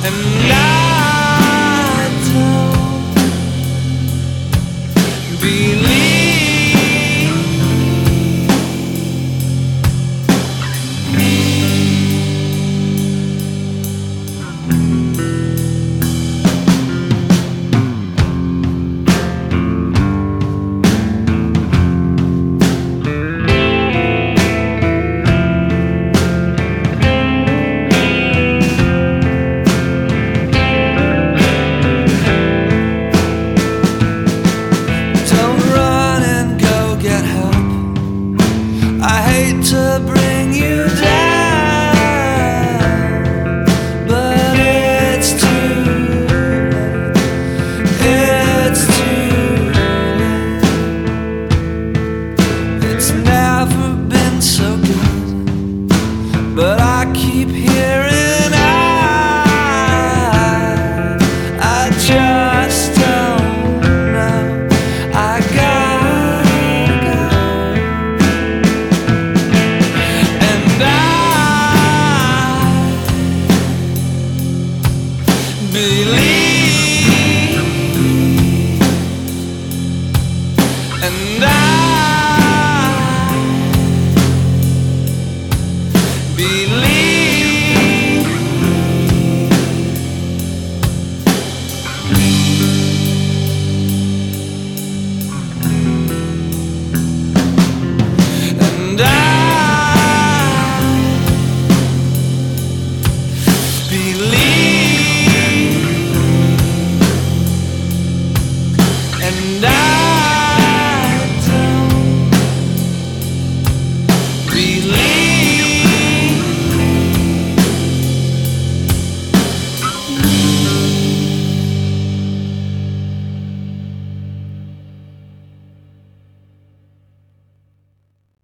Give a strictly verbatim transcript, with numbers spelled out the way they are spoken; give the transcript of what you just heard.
and I don't believe. I hate to bring you down, but it's too late, it's too late. It's never been so good, but I keep hearing I, I just don't know. I gotta go. Believe, and I believe.